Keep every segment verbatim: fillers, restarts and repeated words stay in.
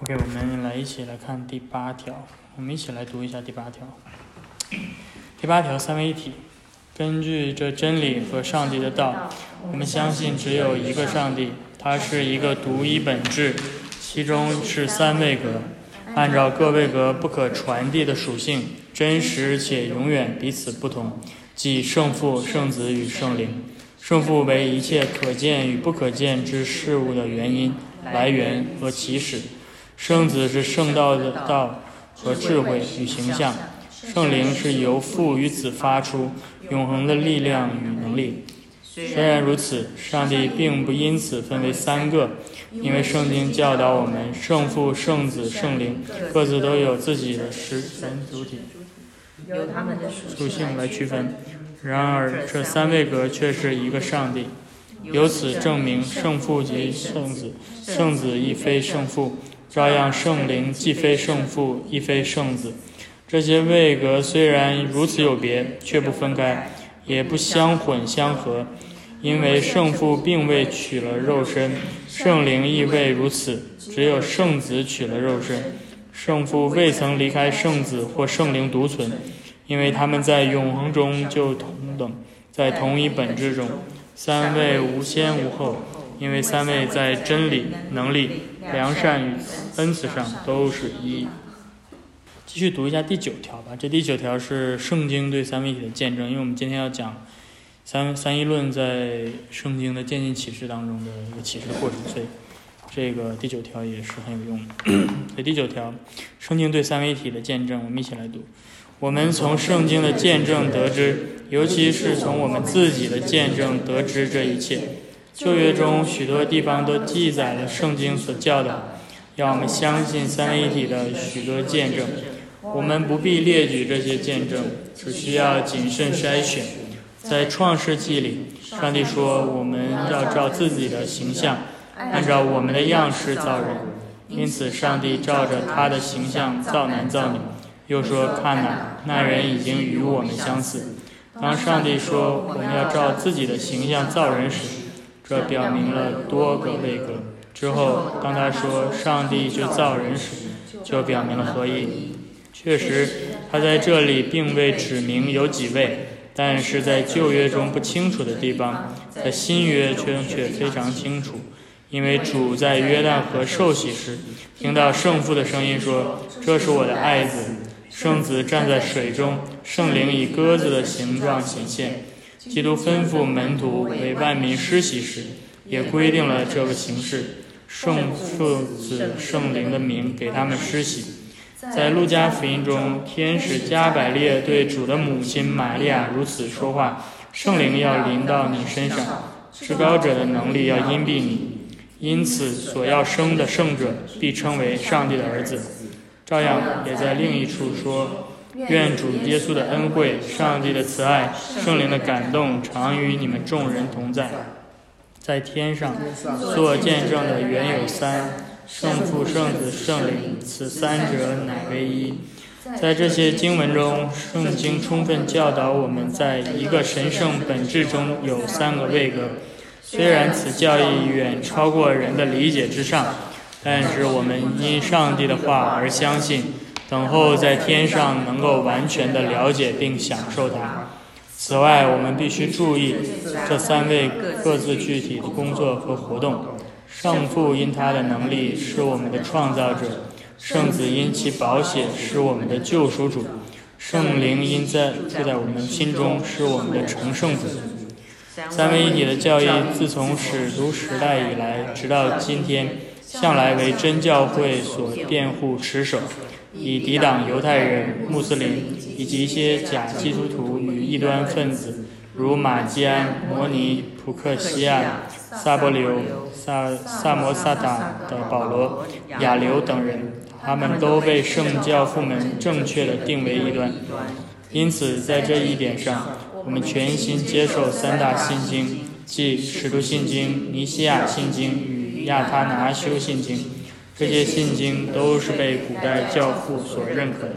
OK， 我们来一起来看第八条，我们一起来读一下第八条。第八条，三位一体。根据这真理和上帝的道，我们相信只有一个上帝，他是一个独一本质，其中是三位格，按照各位格不可传递的属性，真实且永远彼此不同，即圣父、圣子与圣灵。圣父为一切可见与不可见之事物的原因、来源和起始。圣子是圣道的道和智慧与形象。圣灵是由父与子发出永恒的力量与能力。虽然如此，上帝并不因此分为三个，因为圣经教导我们，圣父、圣子、圣灵各自都有自己的实神主体， 由他们的属性来区分。然而，这三位格却是一个上帝，由此证明圣父即圣子，圣子亦非圣父，照样圣灵既非圣父，亦非圣子。这些位格虽然如此有别，却不分开，也不相混相合，因为圣父并未取了肉身，圣灵亦未如此，只有圣子取了肉身。圣父未曾离开圣子或圣灵独存，因为他们在永恒中就同等，在同一本质中。三位无先无后，因为三位在真理、能力、良善与恩慈上都是一。继续读一下第九条吧。这第九条是圣经对三位一体的见证，因为我们今天要讲三三一论在圣经的渐进启示当中的一个启示的过程，所以这个第九条也是很有用的。所以第九条，圣经对三位一体的见证，我们一起来读。我们从圣经的见证得知，尤其是从我们自己的见证得知这一切。旧约中许多地方都记载了圣经所教导，让我们相信三位一体的许多见证。我们不必列举这些见证，只需要谨慎筛选。在创世纪里，上帝说我们要照自己的形象，按照我们的样式造人。因此上帝照着他的形象造男造女，又说看哪，那人已经与我们相似。当上帝说我们要照自己的形象造人时，这表明了多个位格。之后当他说上帝就造人时，就表明了合一。确实他在这里并未指明有几位，但是在旧约中不清楚的地方，在新约却却非常清楚。因为主在约旦河受洗时，听到圣父的声音说，这是我的爱子。圣子站在水中，圣灵以鸽子的形状显现。基督吩咐门徒为万民施洗时，也规定了这个形式，圣父子圣灵的名给他们施洗。在路加福音中，天使加百列对主的母亲玛利亚如此说话，圣灵要临到你身上，至高者的能力要荫庇你，因此所要生的圣者必称为上帝的儿子。照样也在另一处说，愿主耶稣的恩惠、上帝的慈爱、圣灵的感动常与你们众人同在。在天上做见证的原有三，圣父、圣子、圣灵，此三者乃为一。在这些经文中，圣经充分教导我们在一个神圣本质中有三个位格。虽然此教义远超过人的理解之上，但是我们因上帝的话而相信，等候在天上能够完全的了解并享受它。此外，我们必须注意这三位各自具体的工作和活动。圣父因他的能力是我们的创造者，圣子因其宝血是我们的救赎主，圣灵因在住在我们心中是我们的成圣主。三位一体的教义自从使徒时代以来直到今天，向来为真教会所辩护持守，以抵挡犹太人、穆斯林以及一些假基督徒与异端分子，如马基安、摩尼、普克西亚、撒波流、萨萨摩萨达的保罗、亚流等人，他们都被圣教父们正确地定为异端。因此在这一点上，我们全心接受三大信经，即使徒信经、尼西亚信经与亚他拿修信经。这些信经都是被古代教父所认可的。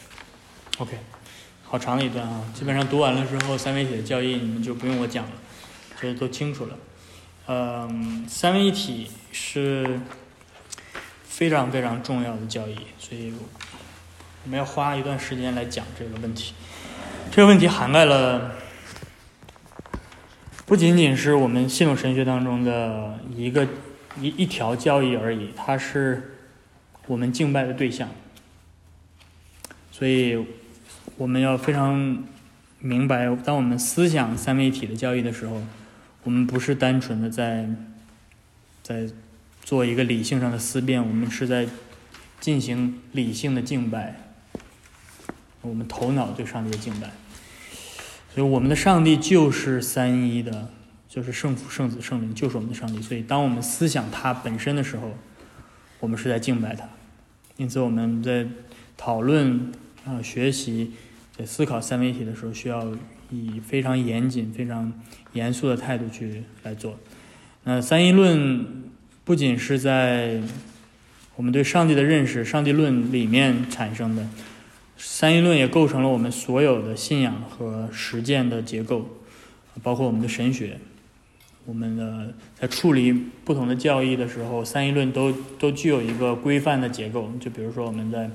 OK， 好长的一段啊，基本上读完了之后，三位一体的教义你们就不用我讲了，这都清楚了。嗯，三位一体是非常非常重要的教义，所以我们要花一段时间来讲这个问题。这个问题涵盖了不仅仅是我们系统神学当中的一个一一条教义而已，它是我们敬拜的对象。所以我们要非常明白，当我们思想三位一体的教义的时候，我们不是单纯的在在做一个理性上的思辨，我们是在进行理性的敬拜，我们头脑对上帝的敬拜。所以我们的上帝就是三一的，就是圣父、圣子、圣灵，就是我们的上帝。所以当我们思想他本身的时候，我们是在敬拜他。因此我们在讨论、呃、学习、在思考三位一体的时候，需要以非常严谨、非常严肃的态度去来做。那三一论不仅是在我们对上帝的认识、上帝论里面产生的，三一论也构成了我们所有的信仰和实践的结构，包括我们的神学。我们的在处理不同的教义的时候，三一论都都具有一个规范的结构。就比如说我们在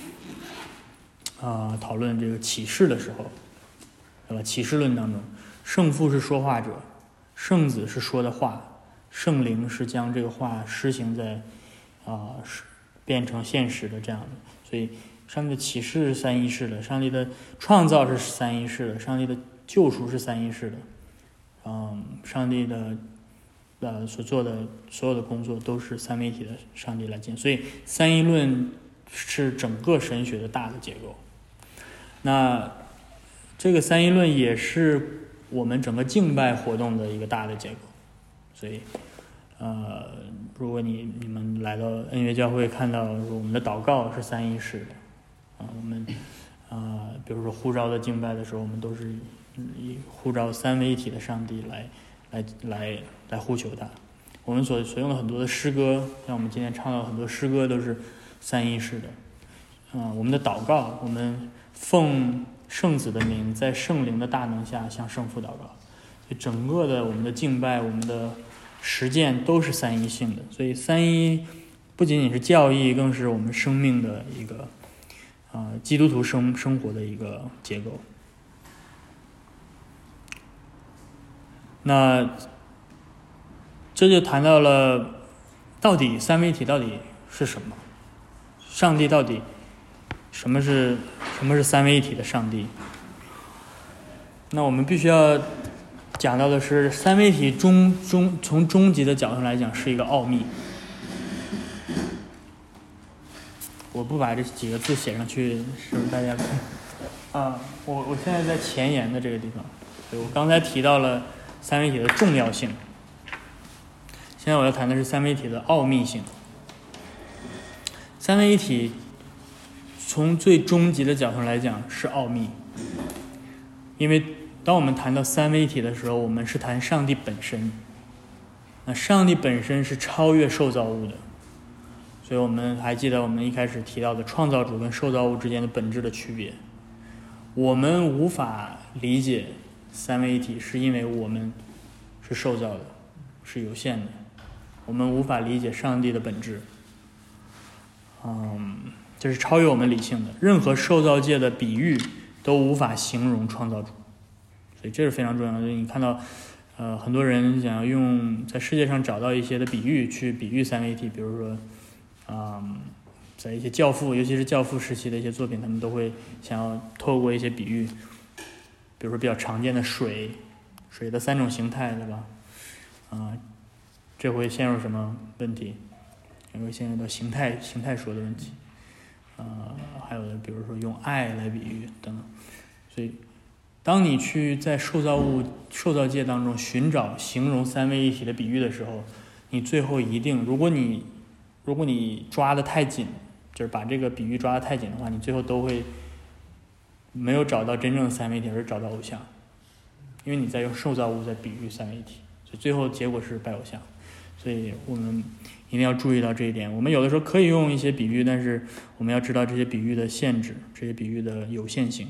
啊、呃、讨论这个启示的时候，对吧？启示论当中，圣父是说话者，圣子是说的话，圣灵是将这个话施行在啊、呃、变成现实的这样的。所以上帝的启示是三一式的，上帝的创造是三一式的，上帝的救赎是三一式的。嗯，上帝的呃所做的所有的工作都是三位一体的上帝来进，所以三一论是整个神学的大的结构。那这个三一论也是我们整个敬拜活动的一个大的结构。所以呃，如果你你们来到恩约教会，看到我们的祷告是三一式的啊，我们啊、呃，比如说呼召的敬拜的时候，我们都是以呼召三位一体的上帝来来来来呼求他。我们所所用的很多的诗歌，像我们今天唱到很多诗歌都是三一式的。啊、呃，我们的祷告，我们奉圣子的名，在圣灵的大能下向圣父祷告。所以整个的我们的敬拜，我们的实践都是三一性的。所以三一不仅仅是教义，更是我们生命的一个啊、呃、基督徒生生活的一个结构。那这就谈到了，到底三位一体到底是什么？上帝到底什么是什么是三位一体的上帝？那我们必须要讲到的是，三位一体终终从终极的角度来讲是一个奥秘。我不把这几个字写上去，是不是大家看？啊，我我现在在前言的这个地方，对，我刚才提到了三位一体的重要性，现在我要谈的是三位一体的奥秘性。三位一体从最终极的角度来讲是奥秘，因为当我们谈到三位一体的时候，我们是谈上帝本身。那上帝本身是超越受造物的，所以我们还记得我们一开始提到的创造主跟受造物之间的本质的区别。我们无法理解三位一体，是因为我们是受造的，是有限的，我们无法理解上帝的本质。嗯，这是超越我们理性的，任何受造界的比喻都无法形容创造主，所以这是非常重要的。你看到呃，很多人想要用在世界上找到一些的比喻去比喻三位一体，比如说嗯，在一些教父，尤其是教父时期的一些作品，他们都会想要透过一些比喻，比如说比较常见的水水的三种形态，对吧？啊、呃，这会陷入什么问题？也会陷入到形态形态说的问题，呃，还有的比如说用爱来比喻等等。所以当你去在受造物受造界当中寻找形容三位一体的比喻的时候，你最后一定，如果你如果你抓得太紧，就是把这个比喻抓得太紧的话，你最后都会没有找到真正的三位一体，而是找到偶像，因为你在用受造物在比喻三位一体，所以最后结果是拜偶像。所以我们一定要注意到这一点。我们有的时候可以用一些比喻，但是我们要知道这些比喻的限制，这些比喻的有限性。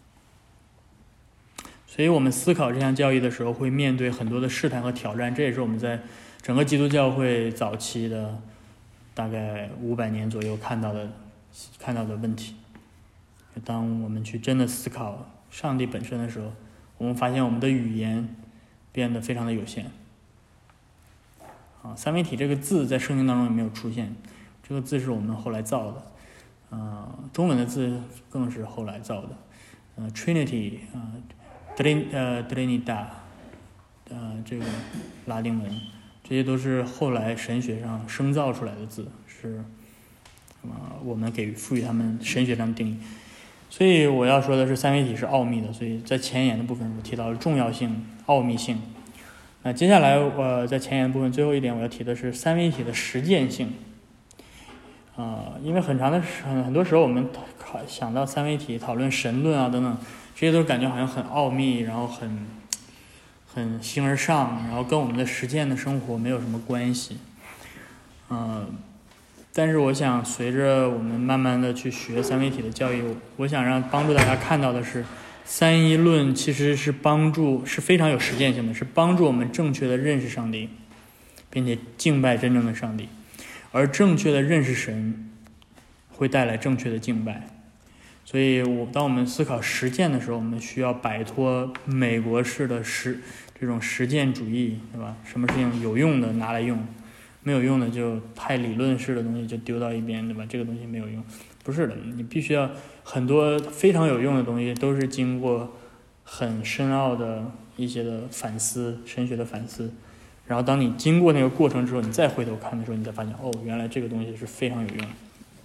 所以我们思考这项教义的时候，会面对很多的试探和挑战，这也是我们在整个基督教会早期的大概五百年左右看到的看到的问题。当我们去真的思考上帝本身的时候，我们发现我们的语言变得非常的有限。啊，三位一体这个字在圣经当中也没有出现，这个字是我们后来造的。呃，中文的字更是后来造的。呃 ，Trinity， 呃 ，Trin 呃 Trinidad， 呃，这个拉丁文，这些都是后来神学上生造出来的字，是呃我们给赋予他们神学上的定义。所以我要说的是，三位一体是奥秘的。所以在前言的部分，我提到了重要性、奥秘性。那接下来我、呃、在前言部分最后一点，我要提的是三位一体的实践性。啊、呃，因为很长的很很多时候我们想到三位一体，讨论神论啊等等，这些都感觉好像很奥秘，然后很很形而上，然后跟我们的实践的生活没有什么关系。嗯、呃，但是我想随着我们慢慢的去学三位一体的教育，我想让帮助大家看到的是，三一论其实是帮助是非常有实践性的，是帮助我们正确的认识上帝，并且敬拜真正的上帝。而正确的认识神会带来正确的敬拜。所以我当我们思考实践的时候，我们需要摆脱美国式的实这种实践主义，对吧？什么事情有用的拿来用，没有用的就太理论式的东西就丢到一边，对吧？这个东西没有用。不是的，你必须要很多非常有用的东西都是经过很深奥的一些的反思，神学的反思。然后当你经过那个过程之后，你再回头看的时候，你才发现，哦，原来这个东西是非常有用的。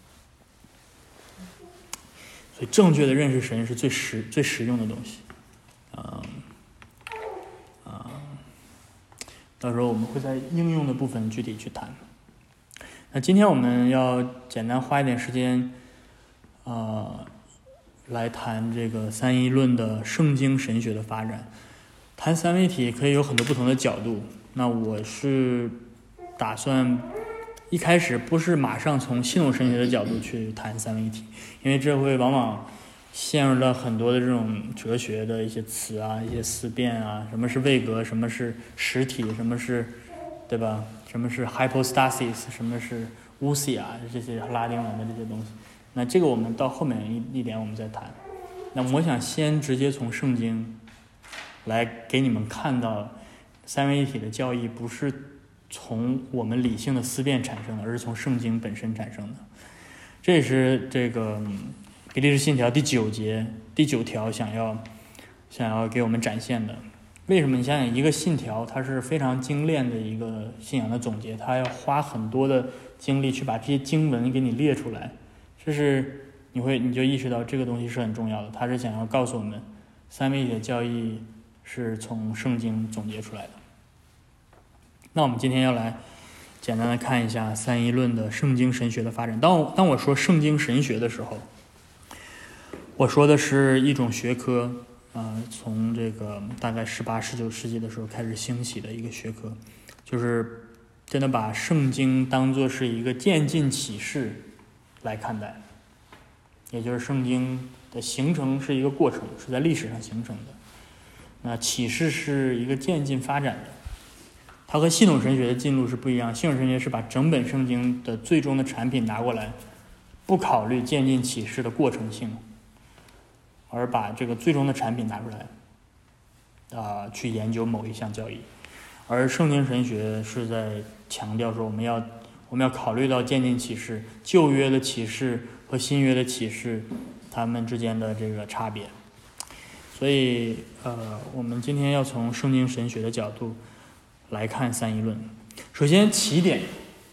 所以正确的认识神是最实最实用的东西。啊、嗯、啊、嗯，到时候我们会在应用的部分具体去谈。那今天我们要简单花一点时间，呃，来谈这个三一论的圣经神学的发展。谈三位一体可以有很多不同的角度。那我是打算一开始不是马上从系统神学的角度去谈三位一体，因为这会往往陷入了很多的这种哲学的一些词啊，一些思辨啊，什么是位格，什么是实体，什么是，对吧？什么是 hypostasis， 什么是 ousia， 这些拉丁文的这些东西。那这个我们到后面一一点我们再谈。那我想先直接从圣经来给你们看到三位一体的教义不是从我们理性的思辨产生的，而是从圣经本身产生的。这也是这个比利时信条第九节第九条想要想要给我们展现的。为什么？你想想，一个信条它是非常精炼的一个信仰的总结，它要花很多的精力去把这些经文给你列出来，这是你会你就意识到这个东西是很重要的。它是想要告诉我们三位一体的教义是从圣经总结出来的。那我们今天要来简单的看一下三一论的圣经神学的发展。当我当我说圣经神学的时候，我说的是一种学科，呃，从这个大概十八、十九世纪的时候开始兴起的一个学科，就是真的把圣经当作是一个渐进启示来看待，也就是圣经的形成是一个过程，是在历史上形成的。那启示是一个渐进发展的。它和系统神学的进路是不一样，系统神学是把整本圣经的最终的产品拿过来，不考虑渐进启示的过程性，而把这个最终的产品拿出来，啊、呃，去研究某一项教义。而圣经神学是在强调说，我们要我们要考虑到渐进启示、旧约的启示和新约的启示，它们之间的这个差别。所以，呃，我们今天要从圣经神学的角度来看三一论。首先起点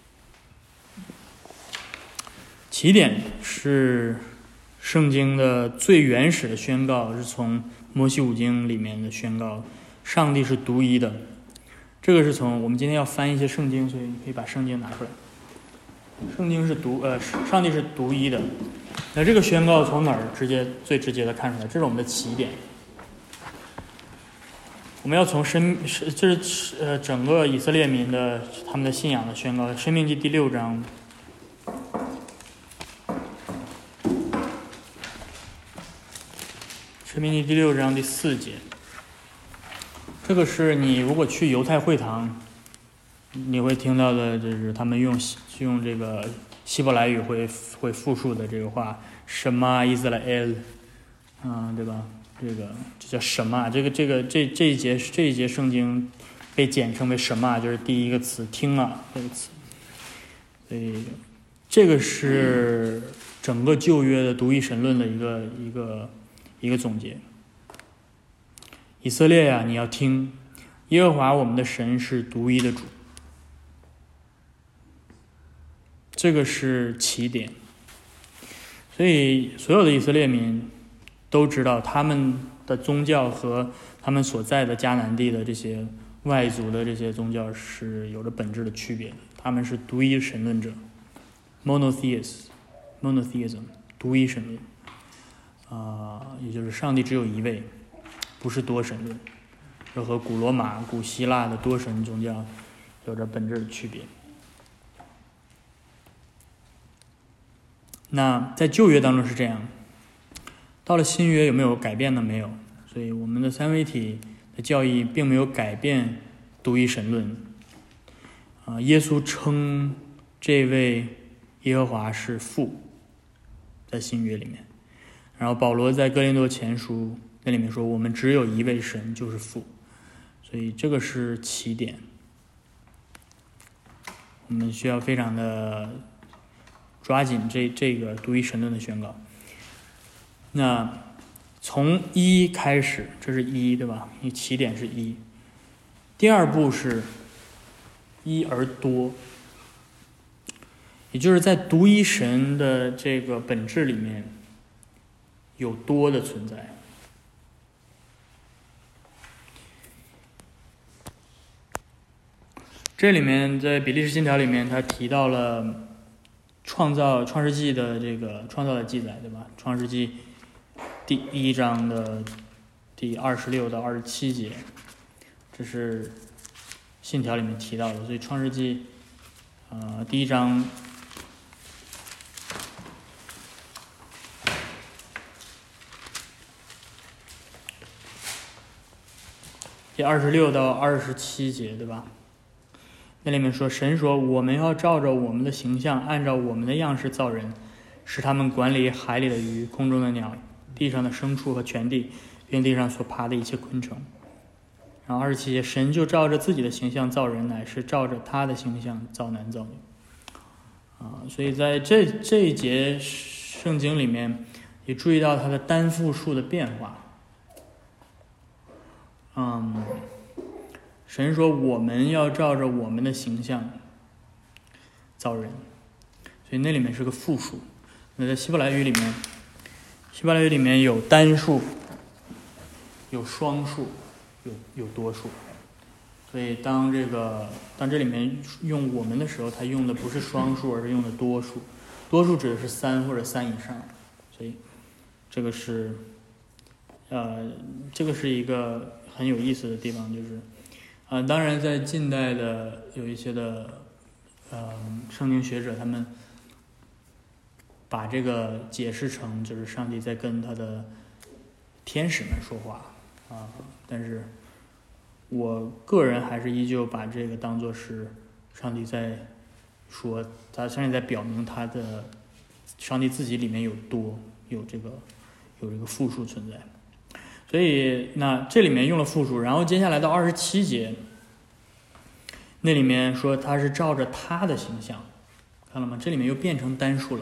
起点是圣经的最原始的宣告，是从摩西五经里面的宣告，上帝是独一的。这个是从我们今天要翻一些圣经，所以你可以把圣经拿出来。圣经是独呃，上帝是独一的。那这个宣告从哪儿直接最直接的看出来？这是我们的起点。我们要从生，这是呃整个以色列民的他们的信仰的宣告，《申命记》第六章。申命记第六章第四节，这个是你如果去犹太会堂， 你会听到的就是他们用用这个希伯来语会会复述的这个话，什么伊斯兰 L， 啊，对吧？这个这叫什么？这个这个这这一节这一节圣经被简称为什么？就是第一个词听啊这个词。所以这个是整个旧约的独一神论的一个一个一个总结。以色列呀、啊，你要听，耶和华我们的神是独一的主。这个是起点，所以所有的以色列民都知道他们的宗教和他们所在的迦南地的这些外族的这些宗教是有着本质的区别的。他们是独一神论者 monotheism monotheism 独一神论、呃、也就是上帝只有一位，不是多神论，这和古罗马古希腊的多神宗教有着本质的区别。那在旧约当中是这样，到了新约有没有改变呢？没有。所以我们的三位一体的教义并没有改变独一神论。啊，耶稣称这位耶和华是父，在新约里面。然后保罗在哥林多前书那里面说，我们只有一位神，就是父。所以这个是起点，我们需要非常的抓紧这这个独一神论的宣告。那从一开始，这是一，对吧？你起点是一。第二步是一而多，也就是在独一神的这个本质里面有多的存在。这里面在比利时信条里面，他提到了创造创世纪的这个创造的记载，对吧？创世纪第一章的第二十六到二十七节，这是信条里面提到的。所以创世纪呃第一章第二十六到二十七节，对吧？那里面说，神说，我们要照着我们的形象，按照我们的样式造人，使他们管理海里的鱼、空中的鸟、地上的牲畜和全地，并地上所爬的一切昆虫。然后二十七节，神就照着自己的形象造人，乃是照着他的形象造男造女。啊，所以在这这一节圣经里面，也注意到它的单复数的变化。嗯。神说我们要照着我们的形象造人，所以那里面是个复数。那在希伯来语里面，希伯来语里面有单数，有双数，有有多数。所以当这个当这里面用我们的时候，它用的不是双数，而是用的多数。多数指的是三或者三以上。所以这个是呃这个是一个很有意思的地方，就是啊，当然，在近代的有一些的，呃，圣经学者，他们把这个解释成就是上帝在跟他的天使们说话啊，但是我个人还是依旧把这个当作是上帝在说，他上帝在表明他的上帝自己里面有多，有这个有这个复数存在。所以那这里面用了复数，然后接下来到二十七节，那里面说他是照着他的形象，看了吗？这里面又变成单数了。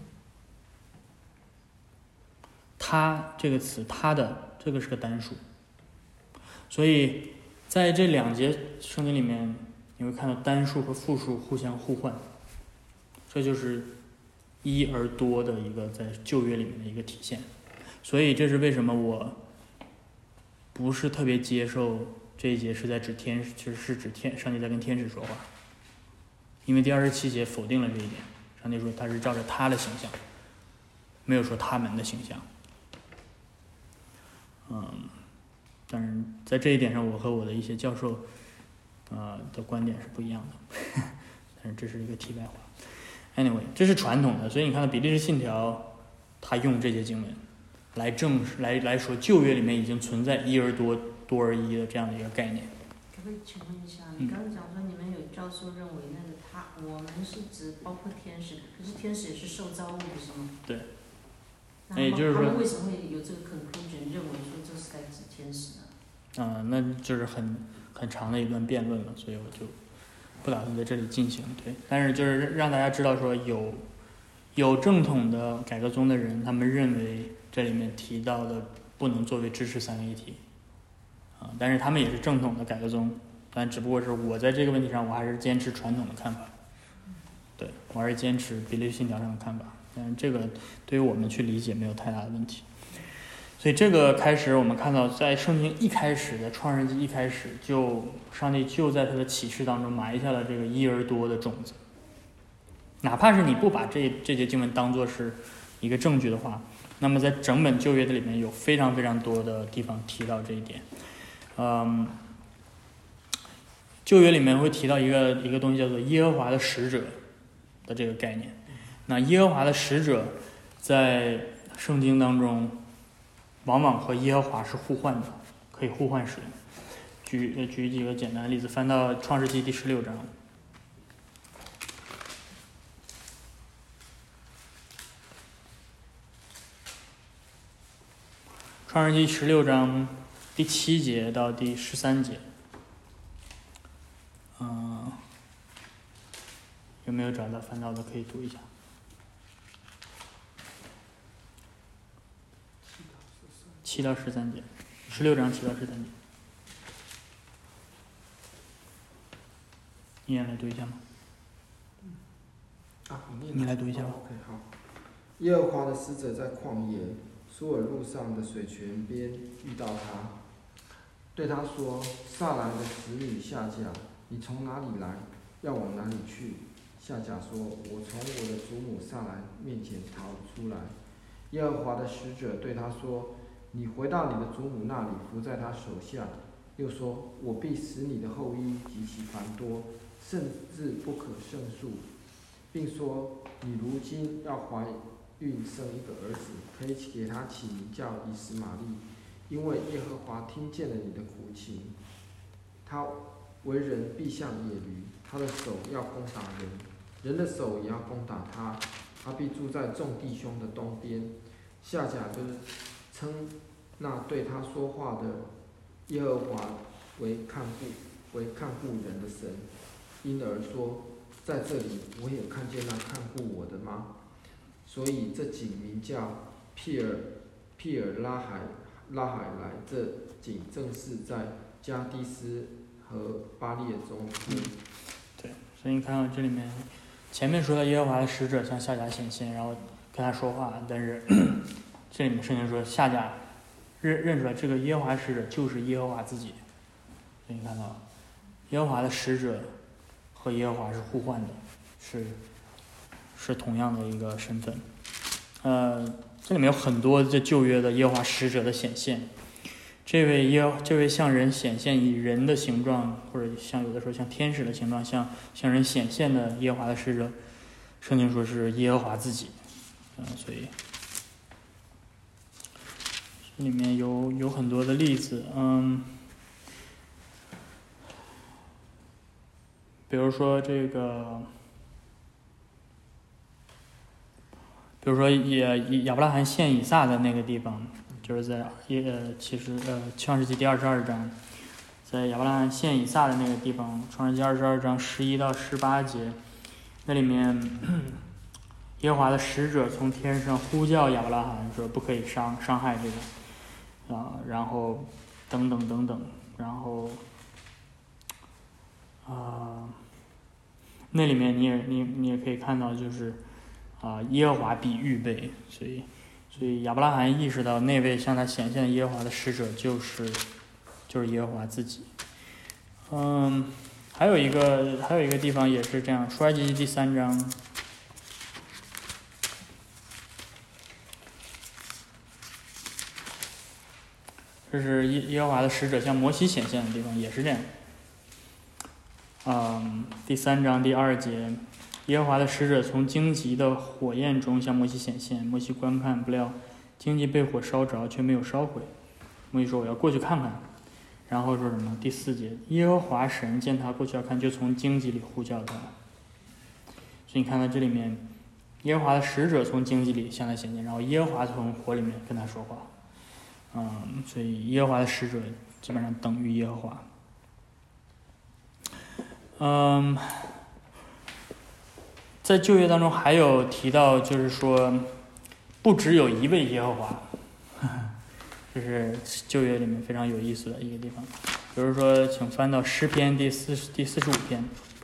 他这个词，他的这个是个单数，所以在这两节圣经里面，你会看到单数和复数互相互换，这就是一而多的一个在旧约里面的一个体现。所以这是为什么我不是特别接受这一节是在指天使，其实是指天上帝在跟天使说话，因为第二十七节否定了这一点，上帝说他是照着他的形象，没有说他们的形象。嗯，当然在这一点上，我和我的一些教授呃的观点是不一样的，但是这是一个题外话。Anyway， 这是传统的，所以你看到比利时信条，他用这些经文来证来来说旧约里面已经存在一而多多而一的这样的一个概念。 可不可以请问一下，你刚刚讲说你们有教授认为那个他，我们是指包括天使，可是天使也是受造物，不是吗？ 对。 那也就是说，他们为什么会有这个 conclusion 认为说这是在指天使呢？ 嗯、呃，那就是很很长的一段辩论了，所以我就不打算在这里进行。对，但是就是让大家知道说有有正统的改革宗的人，他们认为这里面提到的不能作为支持三位一体。啊，但是他们也是正统的改革宗，但只不过是我在这个问题上，我还是坚持传统的看法。对，我还是坚持比例信条上的看法，但是这个对于我们去理解没有太大的问题。所以这个开始，我们看到在圣经一开始的创世纪一开始，就上帝就在他的启示当中埋下了这个一而多的种子。哪怕是你不把这这节经文当作是一个证据的话，那么在整本旧约的里面有非常非常多的地方提到这一点。嗯，旧约里面会提到一个一个东西叫做耶和华的使者的这个概念。那耶和华的使者在圣经当中往往和耶和华是互换的，可以互换使用。举举几个简单的例子，翻到创世纪第十六章。创世纪十六章第七节到第十三节，嗯，有没有找到翻到的可以读一下。七到十三节，十六章七到十三节，你也来读一下吗？ 啊， 你来读一下吧。 OK， 好。耶和华的使者在旷野苏尔路上的水泉边遇到他，对他说：“撒来的使女夏甲，你从哪里来？要往哪里去？”夏甲说：“我从我的祖母撒来面前逃出来。”耶和华的使者对他说：“你回到你的祖母那里，伏在她手下。”又说：“我必使你的后裔极其繁多，甚至不可胜数。”并说：“你如今要怀孕生一个儿子，可以给他起名叫以实玛利，因为耶和华听见了你的苦情。他为人必像野驴，他的手要攻打人，人的手也要攻打他。他必住在众弟兄的东边。”夏甲就称那对他说话的耶和华为看顾为看顾人的神，因而说：“在这里我也看见那看顾我的吗？”所以这井名叫皮尔皮尔拉海拉海莱，这井正是在加低斯和巴列中。 嗯，对，所以你看到这里面，前面说到耶和华的使者向夏甲显现，然后跟他说话，但是这里面圣经说夏甲认认出来这个耶和华使者就是耶和华自己，所以你看到耶和华的使者和耶和华是互换的，是是同样的一个身份。呃，这里面有很多这旧约的耶和华使者的显现。这位耶这位向人显现以人的形状，或者像有的时候像天使的形状，向向人显现的耶和华的使者，圣经说是耶和华自己。嗯、呃，所以这里面有有很多的例子，嗯。比如说这个，比如说也亚伯拉罕献以撒的那个地方，就是在呃其实呃创世纪第二十二章，在亚伯拉罕献以撒的那个地方，创世纪二十二章十一到十八节，那里面耶和华的使者从天上呼叫亚伯拉罕说不可以伤伤害这个啊，然后等等等等，然后。啊、呃，那里面你也你你也可以看到，就是啊、呃，耶和华必预备，所以所以亚伯拉罕意识到那位向他显现的耶和华的使者就是就是耶和华自己。嗯，还有一个还有一个地方也是这样，出埃及记第三章。这是耶耶和华的使者向摩西显现的地方，也是这样。嗯，第三章第二节，耶和华的使者从荆棘的火焰中向摩西显现，摩西观看，不料荆棘被火烧着，却没有烧毁。摩西说：“我要过去看看。” 然后说什么？第四节，耶和华神见他过去要看，就从荆棘里呼叫他。所以你看到这里面，耶和华的使者从荆棘里向他显现，然后耶和华从火里面跟他说话。嗯，所以耶和华的使者基本上等于耶和华。嗯，在旧约当中还有提到，就是说，不只有一位耶和华。这是旧约里面非常有意思的一个地方。比如说，请翻到诗篇第四第四十五篇。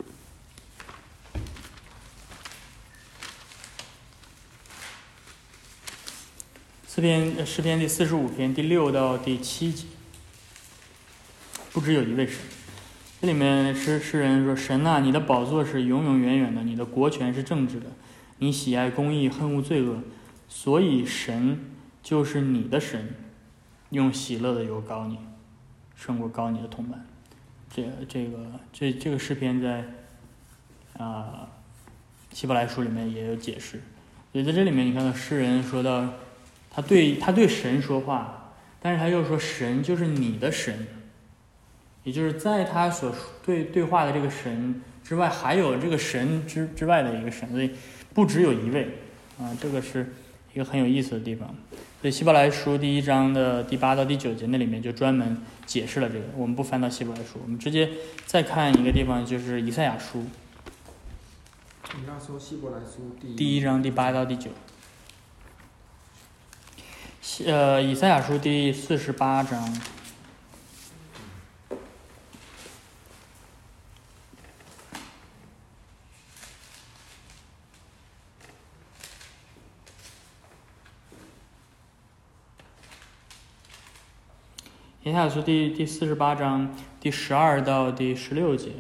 诗篇诗篇第四十五篇第六到第七节，不只有一位神。这里面诗诗人说：“神啊，你的宝座是永永远远的，你的国权是正直的，你喜爱公义，恨恶罪恶，所以神就是你的神。”用喜乐的油膏你，胜过膏你的同伴。这这个这这个诗篇在啊、呃、希伯来书里面也有解释。所以在这里面，你看到诗人说到，他对他对神说话，但是他又说神就是你的神，也就是在他所对对话的这个神之外，还有这个神之之外的一个神，所以不只有一位啊，这个是一个很有意思的地方。所以希伯来书第一章的第八到第九节那里面就专门解释了这个。我们不翻到希伯来书，我们直接再看一个地方，就是以赛亚书。 你那时候希伯来书第一第一章第八到第九。呃，以赛亚书第四十八章。以赛亚书第第四十八章第十二到第十六节，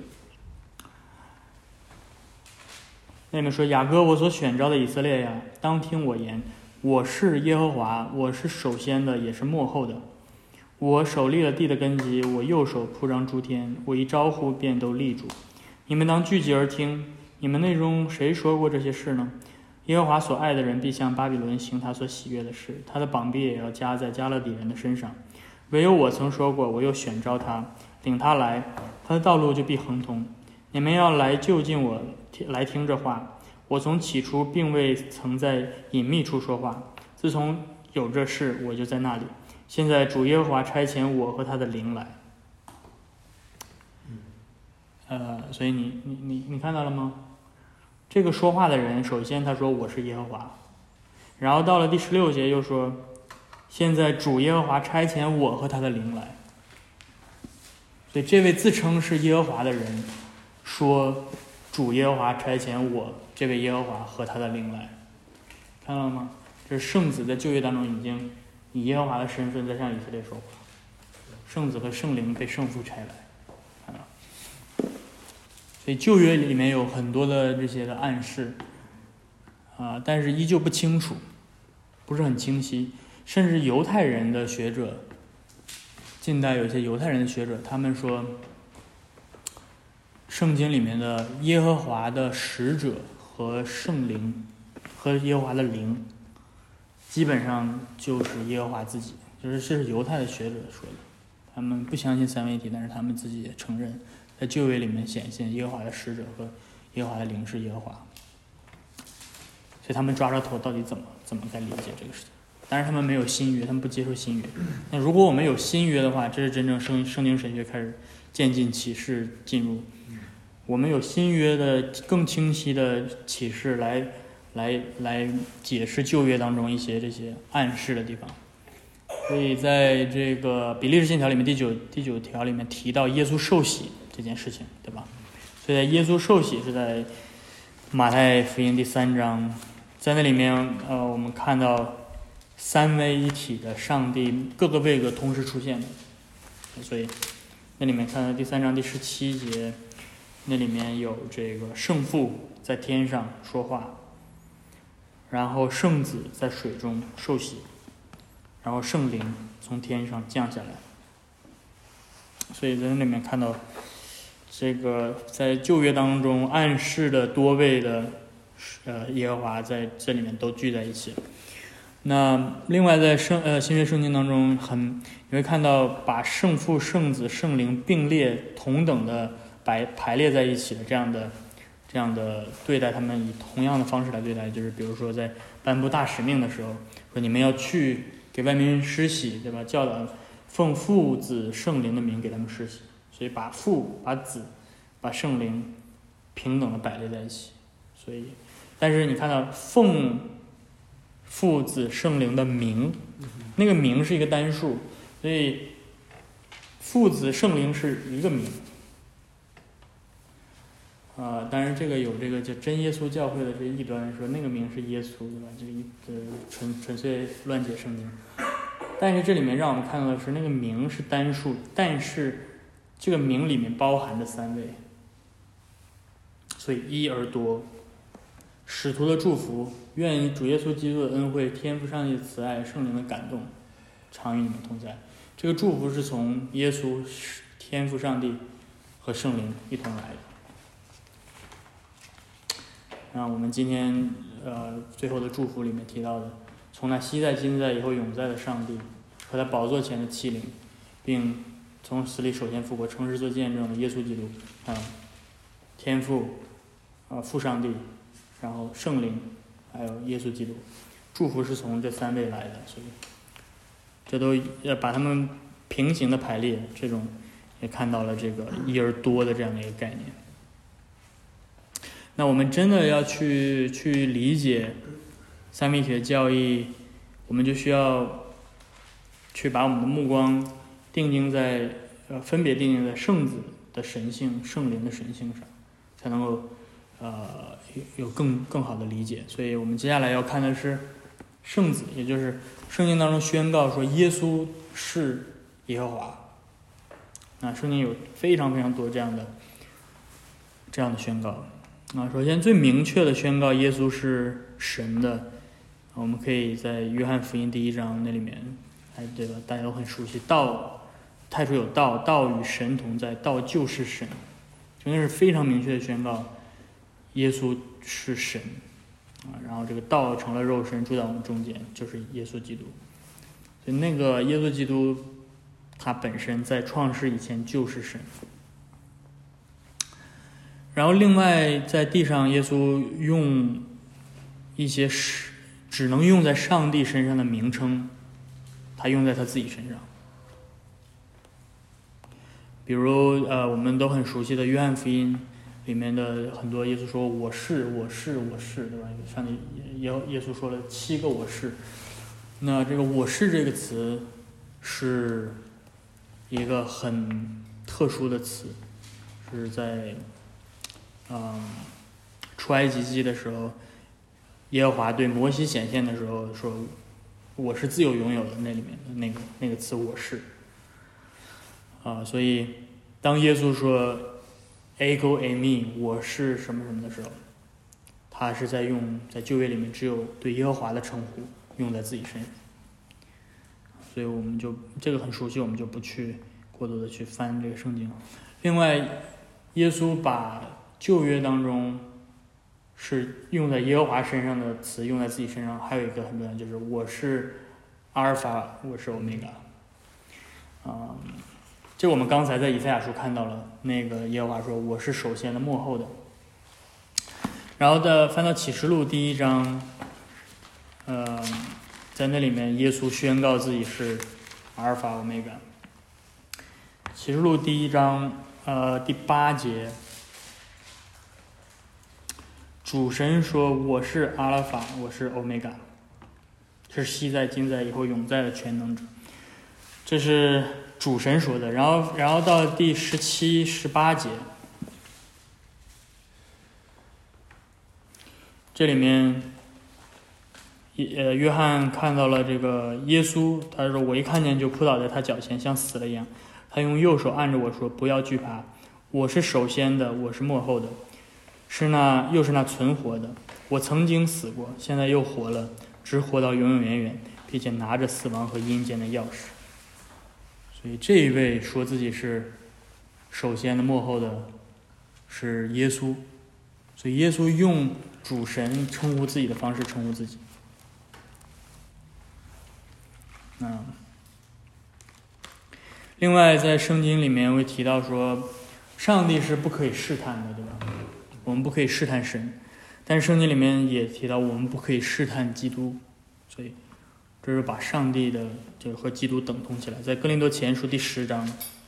那里面说：“雅各，我所选召的以色列呀，当听我言。我是耶和华，我是首先的，也是末后的。我手立了地的根基，我右手铺张诸天。我一招呼，便都立住。你们当聚集而听。你们内中谁说过这些事呢？耶和华所爱的人必向巴比伦行他所喜悦的事，他的膀臂也要加在加勒底人的身上。唯有我曾说过，我又选召他，领他来，他的道路就必亨通。你们要来就近我，来听这话。我从起初并未曾在隐秘处说话，自从有这事，我就在那里。现在主耶和华差遣我和他的灵来。”呃，所以你你你你看到了吗？这个说话的人，首先他说我是耶和华，然后到了第十六节又说，现在主耶和华差遣我和他的灵来。所以这位自称是耶和华的人说，主耶和华差遣我这位耶和华和他的灵来。看到了吗？这是圣子在旧约当中已经以耶和华的身份在向以色列说话，圣子和圣灵被圣父差来。看到，所以旧约里面有很多的这些的暗示啊、呃，但是依旧不清楚，不是很清晰。甚至犹太人的学者，近代有些犹太人的学者，他们说，圣经里面的耶和华的使者和圣灵和耶和华的灵，基本上就是耶和华自己。就是这是犹太的学者说的，他们不相信三位一体，但是他们自己也承认，在旧约里面显现耶和华的使者和耶和华的灵是耶和华，所以他们抓着头到底怎么怎么该理解这个事情。当然他们没有新约，他们不接受新约。那如果我们有新约的话，这是真正圣圣经神学开始渐进启示进入。我们有新约的更清晰的启示来来来解释旧约当中一些这些暗示的地方。所以在这个比利时信条里面第九第九条里面提到耶稣受洗这件事情，对吧？所以在耶稣受洗是在马太福音第三章，在那里面呃我们看到三位一体的上帝各个位格同时出现的。所以那里面看到第三章第十七节，那里面有这个圣父在天上说话，然后圣子在水中受洗，然后圣灵从天上降下来。所以在那里面看到这个在旧约当中暗示的多位的呃耶和华在这里面都聚在一起。 那另外在圣呃新约圣经当中很，你会看到把圣父、圣子、圣灵并列同等的排排列在一起的这样的这样的对待他们，以同样的方式来对待，就是比如说在颁布大使命的时候，说你们要去给万民施洗，对吧？教导奉父子圣灵的名给他们施洗，所以把父、把子、把圣灵平等的摆列在一起。所以，但是你看到奉父子圣灵的名，那个名是一个单数，所以父子圣灵是一个名。啊、呃，当然这个有这个叫真耶稣教会的这异端说那个名是耶稣，对吧？这一呃纯纯粹乱解圣经。但是这里面让我们看到的是那个名是单数，但是这个名里面包含着三位，所以一而多。使徒的祝福，愿主耶稣基督的恩惠、天父上帝的慈爱、圣灵的感动常与你们同在。这个祝福是从耶稣、天父上帝和圣灵一同来的。那我们今天呃最后的祝福里面提到的，从那昔在、今在、以后永在的上帝和他宝座前的欺凌，并从死里首先复活、诚实做见证的耶稣基督啊、呃，天父啊、呃、父上帝，然后圣灵，还有耶稣基督，祝福是从这三位来的，所以这都要把他们平行的排列，这种也看到了这个一而多的这样的一个概念。那我们真的要去去理解三位一体的教义，我们就需要去把我们的目光定睛在呃分别定睛在圣子的神性、圣灵的神性上，才能够呃有更更好的理解。所以我们接下来要看的是圣子，也就是圣经当中宣告说耶稣是耶和华。那圣经有非常非常多这样的这样的宣告啊。首先最明确的宣告耶稣是神的，我们可以在约翰福音第一章那里面，哎，对吧？大家都很熟悉，道太初有道，道与神同在，道就是神，真的是非常明确的宣告耶稣是神啊。然后这个道成了肉身，住在我们中间，就是耶稣基督。所以那个耶稣基督他本身在创世以前就是神。然后另外在地上耶稣用一些只能用在上帝身上的名称，他用在他自己身上。比如呃我们都很熟悉的约翰福音里面的很多耶稣说我是我是我是，对吧？上帝耶耶稣说了七个我是。那这个我是这个词是一个很特殊的词，是在嗯出埃及记的时候，耶和华对摩西显现的时候说我是自由拥有的，那里面的那个那个词我是啊。所以当耶稣说 ego eimi 我是什么什么的时候，他是在用在旧约里面只有对耶和华的称呼用在自己身上。所以我们就这个很熟悉，我们就不去过多的去翻这个圣经。另外耶稣把旧约当中是用在耶和华身上的词用在自己身上，还有一个很重要，就是我是阿尔法，我是欧米伽。啊、嗯，这我们刚才在以赛亚书看到了，那个耶和华说我是首先的末后的。然后的翻到启示录第一章，呃，在那里面耶稣宣告自己是阿尔法欧米伽。启示录第一章呃第八节，主神说我是阿拉法，我是欧米伽，是昔在今在以后永在的全能者，这是主神说的。然后然后到第十七十八节，这里面呃约翰看到了这个耶稣，他说我一看见就扑倒在他脚前像死了一样，他用右手按着我说不要惧怕，我是首先的，我是末后的，是那又是那存活的，我曾经死过，现在又活了，直活到永永远远，并且拿着死亡和阴间的钥匙。所以这一位说自己是首先的末后的是耶稣，所以耶稣用主神称呼自己的方式称呼自己。 嗯。另外，在圣经里面会提到说，上帝是不可以试探的，对吧？我们不可以试探神，但是圣经里面也提到我们不可以试探基督，所以这是把上帝的就和基督等同起来。在哥林多前书第十章，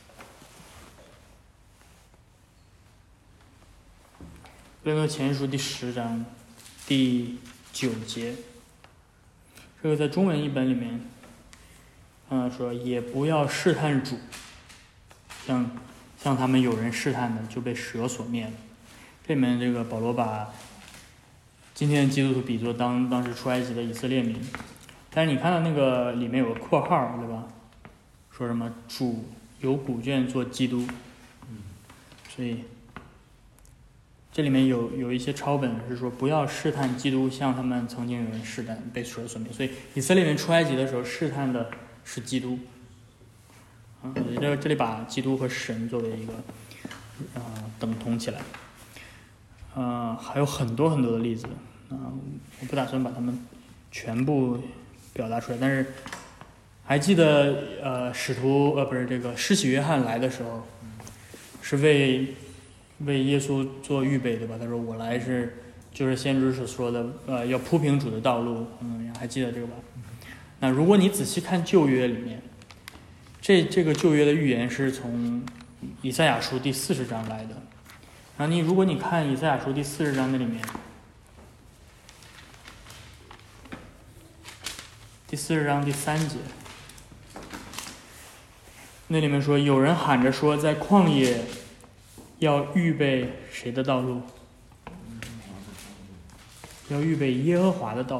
哥林多前书第十章第九节，这个在中文译本里面。嗯，说也不要试探主，像像他们有人试探的就被蛇所灭了。这里面这个保罗把今天的基督徒比作当当时出埃及的以色列民，但是你看到那个里面有个括号，对吧？说什么主有古卷做基督，所以这里面有有一些抄本是说不要试探基督，像他们曾经有人试探被蛇所灭。所以以色列人出埃及的时候试探的是基督，啊，这这里把基督和神作为一个呃等同起来，呃，还有很多很多的例子，啊、呃，我不打算把它们全部表达出来，但是还记得呃使徒呃不是这个施洗约翰来的时候，是为为耶稣做预备的吧？他说我来是就是先知所说的呃要铺平主的道路，嗯，还记得这个吧？那如果你仔细看旧约里面，这这个旧约的预言是从以赛亚书第四十章来的。然后你如果你看以赛亚书第四十章那里面，第四十章第三节，那里面说有人喊着说，在旷野要预备谁的道路？要预备耶和华的道路。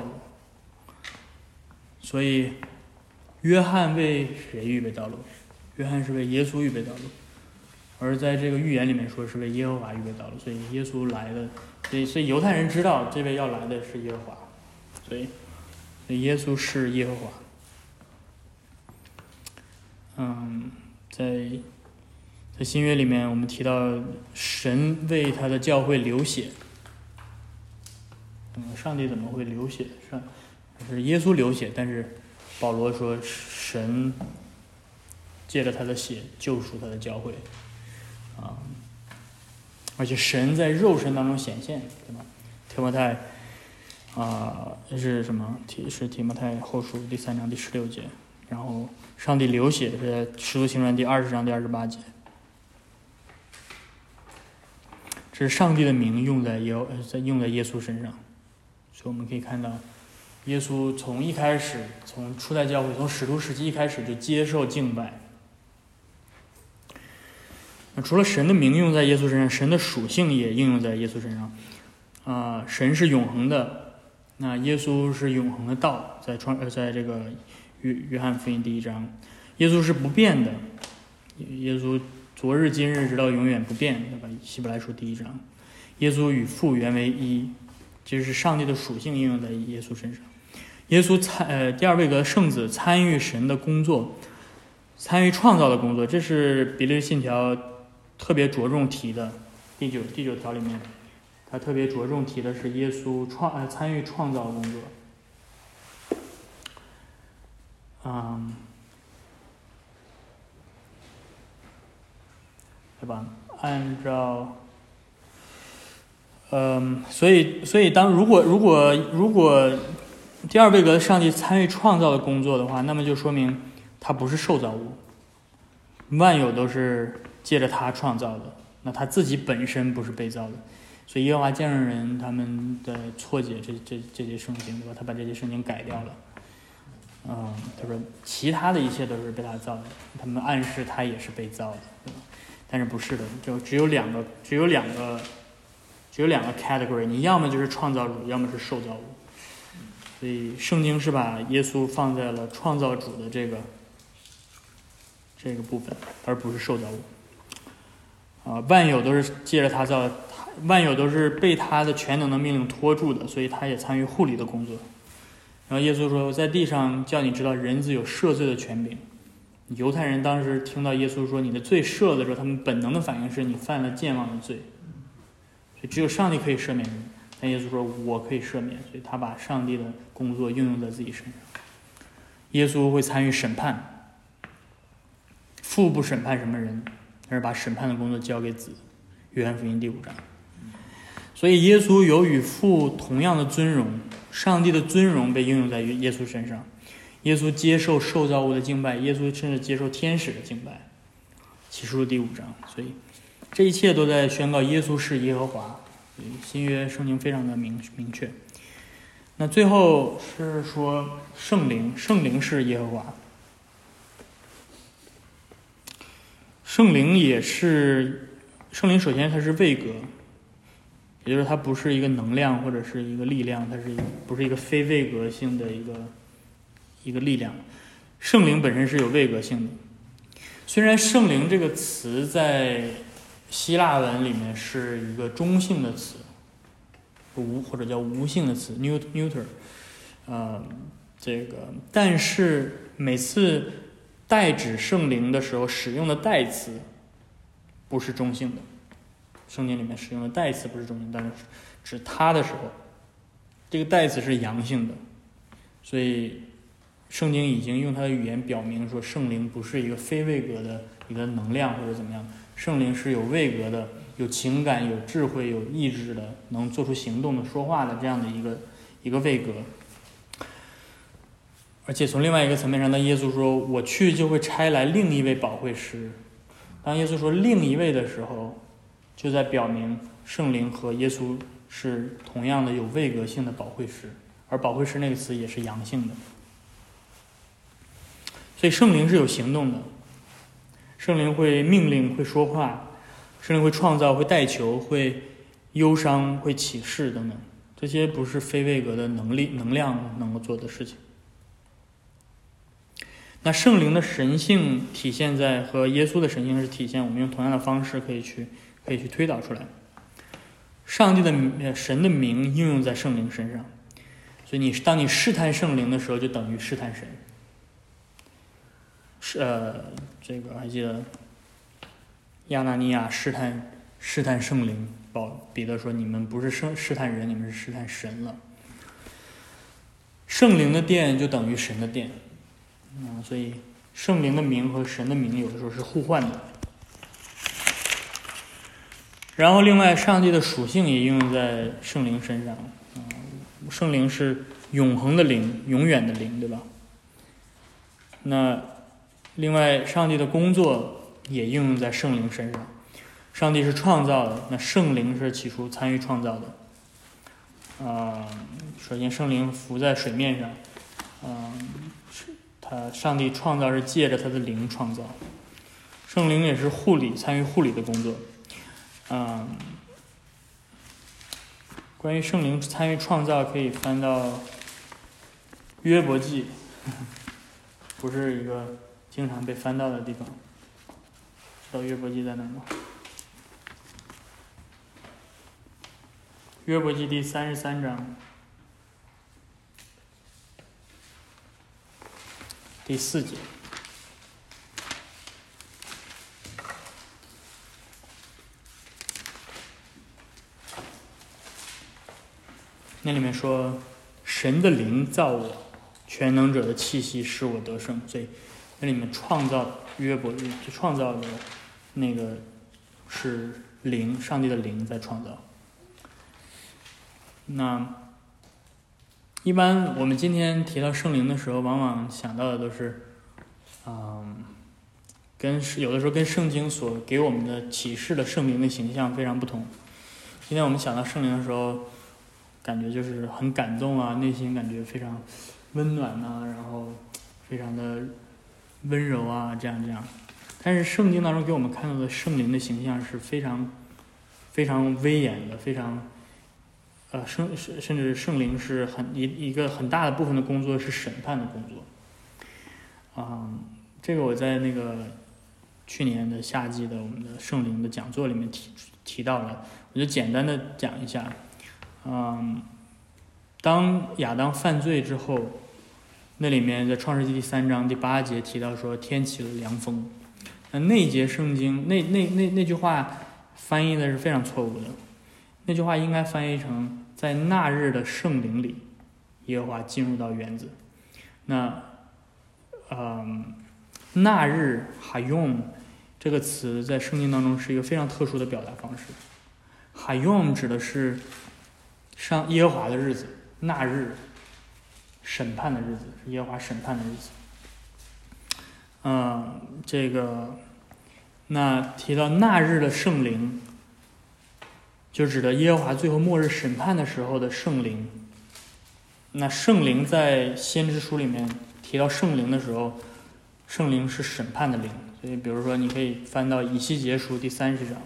所以，约翰为谁预备道路？约翰是为耶稣预备道路，而在这个预言里面说是为耶和华预备道路。所以耶稣来的，所以所以犹太人知道这位要来的是耶和华，所以，所以耶稣是耶和华。嗯，在在新约里面，我们提到神为他的教会流血。嗯，上帝怎么会流血？上是耶稣流血，但是保罗说神借着他的血救赎他的教会，啊，而且神在肉身当中显现，对吧？提摩太啊、呃、是什么？提是提摩太后书第三章第十六节，然后上帝流血是在使徒行传第二十章第二十八节。这是上帝的名用在耶在用在耶稣身上，所以我们可以看到。耶稣从一开始，从初代教会，从使徒时期一开始就接受敬拜。那除了神的名用在耶稣身上，神的属性也应用在耶稣身上。啊、呃，神是永恒的，那耶稣是永恒的道，在创呃，在这个约约翰福音第一章，耶稣是不变的，耶稣昨日今日直到永远不变，对吧？希伯来书第一章，耶稣与父原为一，就是上帝的属性应用在耶稣身上。耶稣参呃第二位格圣子参与神的工作，参与创造的工作，这是比利信条特别着重提的。第九第九条里面，他特别着重提的是耶稣创呃参与创造工作。嗯，对吧？按照，嗯，所以所以当如果如果如果第二位格上帝参与创造的工作的话，那么就说明他不是受造物，万有都是借着他创造的，那他自己本身不是被造的。所以耶和华见证人他们的错解这这这些圣经，对吧？他把这些圣经改掉了。嗯，他说其他的一切都是被他造的，他们暗示他也是被造的，对吧？但是不是的，就只有两个，只有两个，只有两个 category， 你要么就是创造主，要么是受造物。所以圣经是把耶稣放在了创造主的这个这个部分，而不是受造物。啊，万有都是借着他造的，万有都是被他的全能的命令托住的，所以他也参与护理的工作。然后耶稣说，在地上叫你知道人子有赦罪的权柄。犹太人当时听到耶稣说你的罪赦的时候，他们本能的反应是你犯了健忘的罪，所以只有上帝可以赦免人。但耶稣说我可以赦免，所以他把上帝的工作应用在自己身上。 耶稣会参与审判，父不审判什么人，而是把审判的工作交给子。约翰福音第五章。所以耶稣有与父同样的尊荣，上帝的尊荣被应用在耶稣身上。耶稣接受受造物的敬拜，耶稣甚至接受天使的敬拜。启示录第五章。所以这一切都在宣告耶稣是耶和华。新约圣经非常的明明确。那最后是说圣灵，圣灵是耶和华。圣灵也是，圣灵首先它是位格，也就是它不是一个能量或者是一个力量，它是一个不是一个非位格性的一个一个力量。圣灵本身是有位格性的。虽然圣灵这个词在希腊文里面是一个中性的词，无或者叫无性的词 neuter， 呃，这个但是每次代指圣灵的时候使用的代词不是中性的，圣经里面使用的代词不是中性，但是指它的时候，这个代词是阳性的，所以圣经已经用它的语言表明说，圣灵不是一个非位格的一个能量或者怎么样，圣灵是有位格的，有情感、有智慧、有意志的，能做出行动的、说话的这样的一个一个位格。而且从另外一个层面上，当耶稣说我去就会差来另一位保惠师，当耶稣说另一位的时候，就在表明圣灵和耶稣是同样的有位格性的保惠师，而保惠师那个词也是阳性的。所以圣灵是有行动的，圣灵会命令，会说话，圣灵会创造，会代求，会忧伤，会启示等等，这些不是非位格的能力能量能够做的事情。那圣灵的神性体现在和耶稣的神性是体现，我们用同样的方式可以去可以去推导出来。上帝的神的名应用在圣灵身上，所以你当你试探圣灵的时候，就等于试探神。是呃，这个还记得亚拿尼亚试探试探圣灵，保彼得说：“你们不是试探人，你们是试探神了。”圣灵的殿就等于神的殿，嗯，所以圣灵的名和神的名有的时候是互换的。然后，另外，上帝的属性也应用在圣灵身上，嗯，圣灵是永恒的灵，永远的灵，对吧？那另外，上帝的工作也应用在圣灵身上。上帝是创造的，那圣灵是起初参与创造的。呃，首先，圣灵浮在水面上，嗯、呃，他上帝创造是借着他的灵创造。圣灵也是护理，参与护理的工作。嗯、呃，关于圣灵参与创造，可以翻到约伯记，不是一个经常被翻到的地方。知道约伯记在哪吗？约伯记第三十三章第四节。那里面说，神的灵造我，全能者的气息使我得胜。所以那里面创造约伯就创造的那个是灵，上帝的灵在创造。那一般我们今天提到圣灵的时候，往往想到的都是嗯，跟有的时候跟圣经所给我们的启示的圣灵的形象非常不同。今天我们想到圣灵的时候，感觉就是很感动啊，内心感觉非常温暖啊，然后非常的温柔啊，这样这样。但是圣经当中给我们看到的圣灵的形象是非常非常威严的，非常呃圣甚至圣灵是很一一个很大的部分的工作是审判的工作。啊、嗯，这个我在那个去年的夏季的我们的圣灵的讲座里面提提到了，我就简单的讲一下。嗯，当亚当犯罪之后，那里面在创世纪第三章第八节提到说天起了凉风，那那一节圣经那那那那句话翻译的是非常错误的，那句话应该翻译成在那日的圣灵里，耶和华进入到园子。那嗯，那日 hayom 这个词在圣经当中是一个非常特殊的表达方式。hayom 指的是上耶和华的日子，那日审判的日子，是耶和华审判的日子。嗯，这个那提到那日的圣灵，就指的耶和华最后末日审判的时候的圣灵。那圣灵在先知书里面提到圣灵的时候，圣灵是审判的灵，所以比如说你可以翻到以西结书第三十章，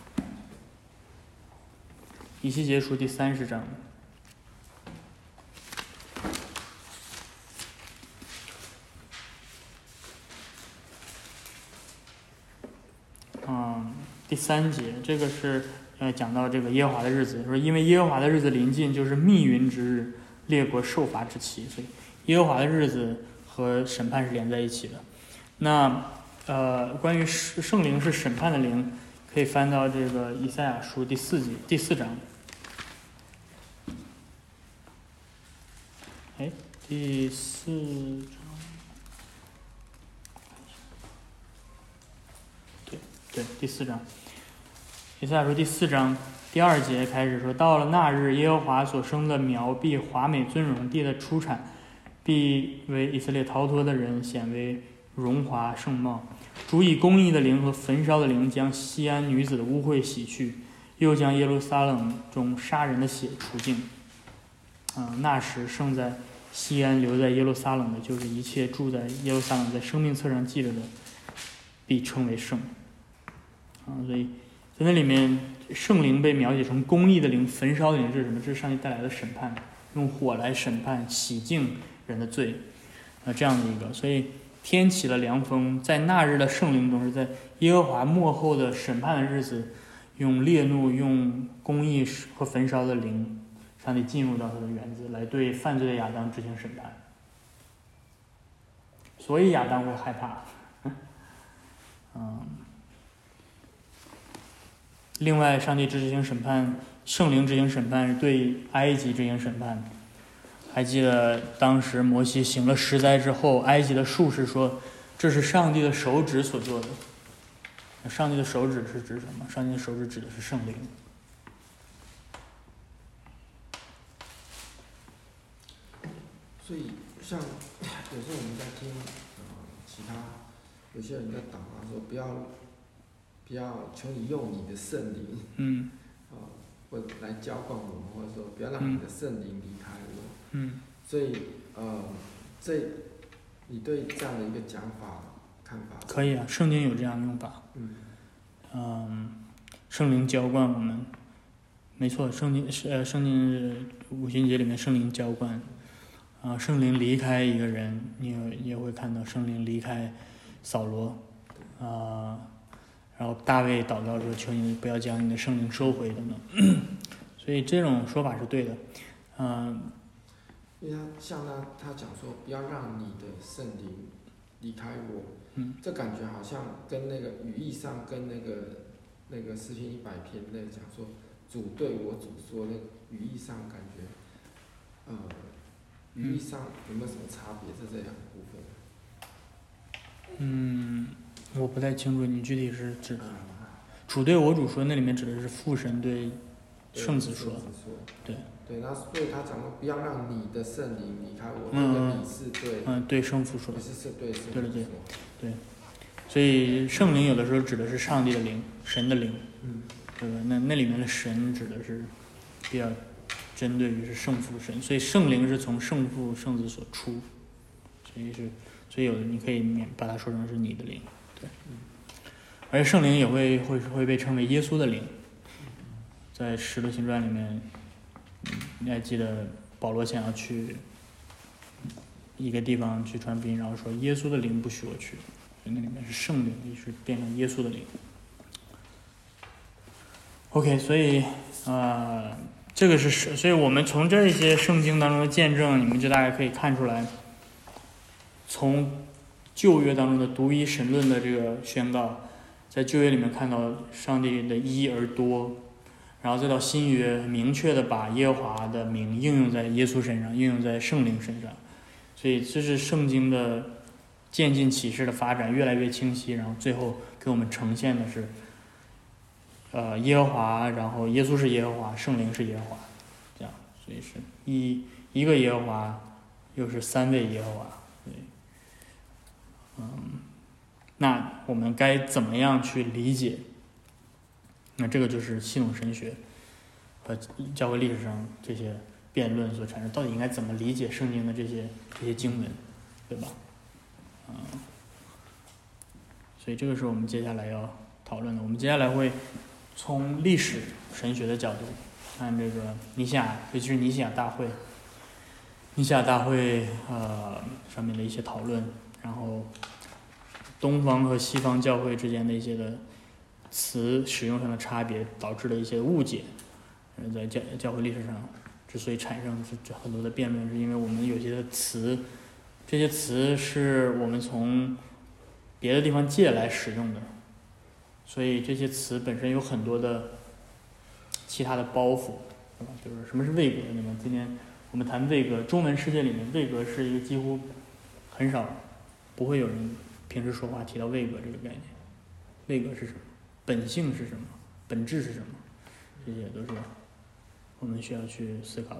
以西结书第三十章。嗯，第三节，这个是呃讲到这个耶和华的日子，说因为耶和华的日子临近，就是密云之日，列国受罚之期，所以耶和华的日子和审判是连在一起的。那呃，关于圣灵是审判的灵，可以翻到这个以赛亚书第四节第四章。哎，第四章，对对，第四章，以赛亚书第四章第二节开始说，到了那日，耶和华所生的苗必华美尊荣，地的出产必为以色列逃脱的人显为荣华盛貌。主以公义的灵和焚烧的灵将西安女子的污秽洗去，又将耶路撒冷中杀人的血除尽。啊、呃，那时剩在西安留在耶路撒冷的，就是一切住在耶路撒冷在生命册上记着的，必称为圣。啊，所以在那里面，圣灵被描写成公义的灵、焚烧的灵，这是什么？这是上帝带来的审判，用火来审判、洗净人的罪，啊，这样的一个。所以天起了凉风，在那日的圣灵中，是在耶和华末后的审判的日子，用烈怒、用公义和焚烧的灵。上帝进入到他的园子，来对犯罪的亚当执行审判，所以亚当会害怕。嗯，另外，上帝执行审判，圣灵执行审判是对埃及执行审判。还记得当时摩西行了十灾之后，埃及的术士说：“这是上帝的手指所做的。”上帝的手指是指什么？上帝的手指指的是圣灵。 所以，像有时候我们在听呃其他有些人在祷告说，不要不要求你用你的圣灵， 嗯， 啊、呃，或来浇灌我们，或者说不要让你的圣灵离开我， 嗯， 所以呃，这你对这样的一个讲法看法？ 可以啊，圣经有这样用法， 嗯， 嗯，圣灵浇灌我们，没错，圣经是呃圣经五旬节里面圣灵浇灌。啊，圣灵离开一个人，你也也会看到圣灵离开扫罗，啊，然后大卫祷告说：“求你不要将你的圣灵收回”等等。所以这种说法是对的，嗯、呃。 因为他像他他讲说，不要让你的圣灵离开我， 嗯， 这感觉好像跟那个语义上跟那个那个诗篇一百篇那讲说，主对我主说，那个语义上感觉，呃。语义上有没有什么差别？在这两个部分？ 嗯，我不太清楚你具体是指主对我主说，那里面指的是父神对圣子说。对。 对，那所以他讲说，不要让你的圣灵离开我。 嗯。 那个你是对。 嗯，对圣父说。 是是对圣父说。 对对对，对。所以圣灵有的时候指的是上帝的灵，神的灵。 嗯。 对吧？那那里面的神指的是比较。针对于是圣父神，所以圣灵是从圣父圣子所出，所以是，所以有的你可以把它说成是你的灵，对，而且圣灵也会会会被称为耶稣的灵，在使徒行传里面，你还记得保罗想要去一个地方去传福音，然后说耶稣的灵不许我去，所以那里面是圣灵，也是变成耶稣的灵。OK， 所以呃。这个是，所以我们从这些圣经当中的见证，你们就大概可以看出来，从旧约当中的独一神论的这个宣告，在旧约里面看到上帝的一而多，然后再到新约明确的把耶和华的名应用在耶稣身上，应用在圣灵身上，所以这是圣经的渐进启示的发展越来越清晰，然后最后给我们呈现的是，呃，耶和华，然后耶稣是耶和华，圣灵是耶和华，这样，所以是一一个耶和华，又是三位耶和华，对，嗯，那我们该怎么样去理解？那这个就是系统神学和教会历史上这些辩论所产生，到底应该怎么理解圣经的这些这些经文，对吧？嗯，所以这个是我们接下来要讨论的。我们接下来会从历史神学的角度看这个尼西亚，尤其是尼西亚大会，尼西亚大会呃上面的一些讨论，然后东方和西方教会之间的一些的词使用上的差别导致的一些误解，在教教会历史上之所以产生很多的辩论，是因为我们有些的词，这些词是我们从别的地方借来使用的，所以这些词本身有很多的其他的包袱，对吧？就是什么是位格？那么今天我们谈位格，中文世界里面位格是一个几乎很少，不会有人平时说话提到位格这个概念。位格是什么？本性是什么？本质是什么？这些都是我们需要去思考的。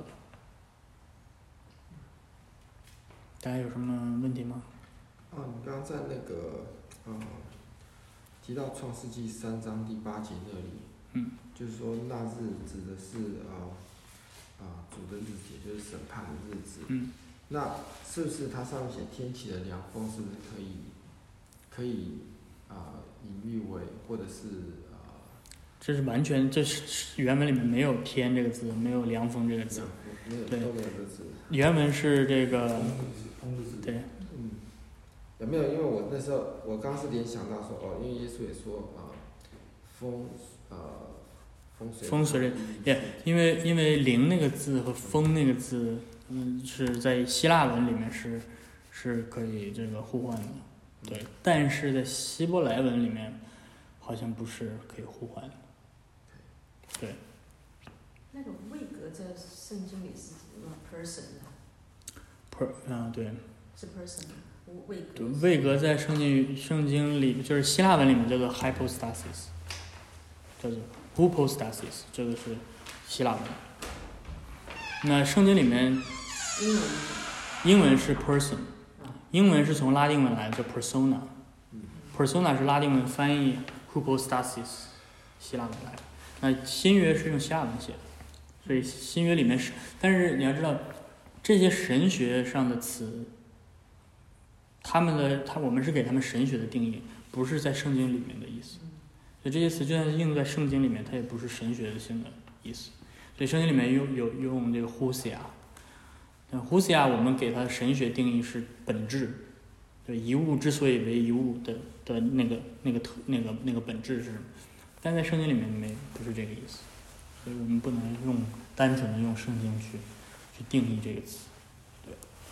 大家有什么问题吗？ 啊，你刚刚在那个呃提到创世纪三章第八节那里， 嗯， 就是说那日指的是呃啊、呃、主的日子，也就是审判的日子。 嗯， 那是不是它上面写天气的凉风，是不是可以可以啊、呃、隐喻为，或者是呃？ 这是完全，这是原文里面没有天这个字，没有凉风这个字。 没有， 对， 都没有这个字。 原文是这个，对。 嗯，有没有？因为我那时候我刚是联想到说，哦，因为耶稣也说啊、呃，风呃风随风随着，也因为因为灵那个字和风那个字，嗯，是在希腊文里面是是可以这个互换的，对，但是在希伯来文里面好像不是可以互换的，对。 那个位格在圣经里是什么 person 的 per 啊对。 是 person 位格。 对，位格在圣经圣经里就是希腊文里面叫做 hypostasis， 叫做 hypostasis， 这个是希腊文。那圣经里面英文英文是 person， 英文是从拉丁文来的，叫 persona。persona 是拉丁文翻译 hypostasis， 希腊文来的。那新约是用希腊文写的。所以新约里面是，但是你要知道，这些神学上的词，他们的他我们是给他们神学的定义，不是在圣经里面的意思。所以这些词就算是应用在圣经里面，它也不是神学性的意思。所以圣经里面用有用这个 husia， 那 husia 我们给它的神学定义是本质，对，一物之所以为一物的的那个那个特那个那个本质是什么？但在圣经里面没不是这个意思。所以我们不能用单纯的用圣经去去定义这个词，对。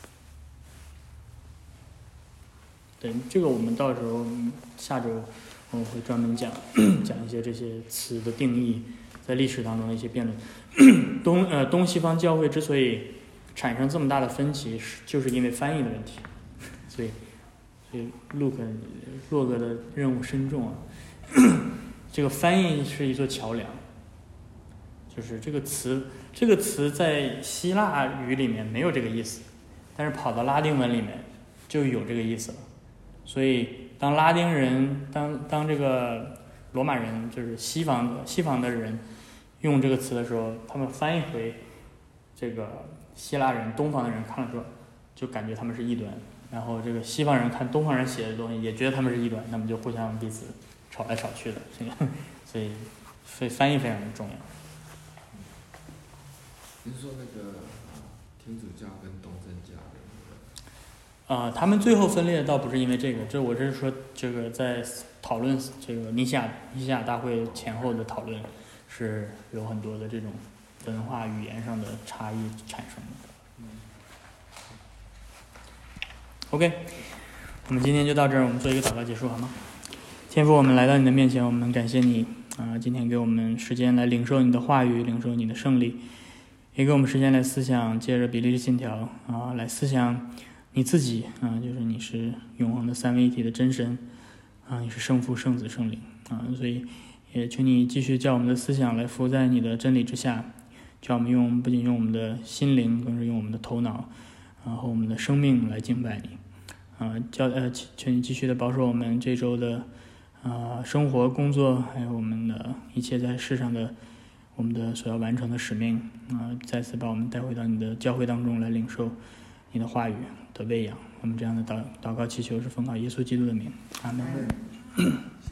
对，这个我们到时候下周我们会专门讲讲一些这些词的定义，在历史当中的一些辩论。东呃东西方教会之所以产生这么大的分歧，是就是因为翻译的问题。所以所以路克洛格的任务深重啊。这个翻译是一座桥梁。就是这个词，这个词在希腊语里面没有这个意思，但是跑到拉丁文里面就有这个意思了。所以当拉丁人，当当这个罗马人，就是西方的西方的人用这个词的时候，他们翻译回这个希腊人、东方的人看了说，就感觉他们是异端。然后这个西方人看东方人写的东西，也觉得他们是异端，那么就互相彼此吵来吵去的。所以，所以翻译非常的重要。 你是说那个啊，天主教跟东正教的那个？啊、呃，他们最后分裂倒不是因为这个，这我是说这个在讨论这个尼西亚尼西亚大会前后的讨论是有很多的这种文化语言上的差异产生的。嗯。OK， 我们今天就到这儿，我们做一个祷告结束好吗？天父，我们来到你的面前，我们感谢你啊、呃，今天给我们时间来领受你的话语，领受你的胜利。也给我们时间来思想，借着比利的信条啊，来思想你自己啊，就是你是永恒的三位一体的真神啊，你是圣父、圣子、圣灵啊，所以也求你继续叫我们的思想来服在你的真理之下，叫我们用不仅用我们的心灵，更是用我们的头脑，然后我们的生命来敬拜你啊，叫呃求你继续的保守我们这周的啊生活、工作，还有我们的一切在世上的我们的所要完成的使命啊，再次把我们带回到你的教会当中来领受你的话语的喂养。我们这样的祷祷告祈求是奉靠耶稣基督的名，阿门。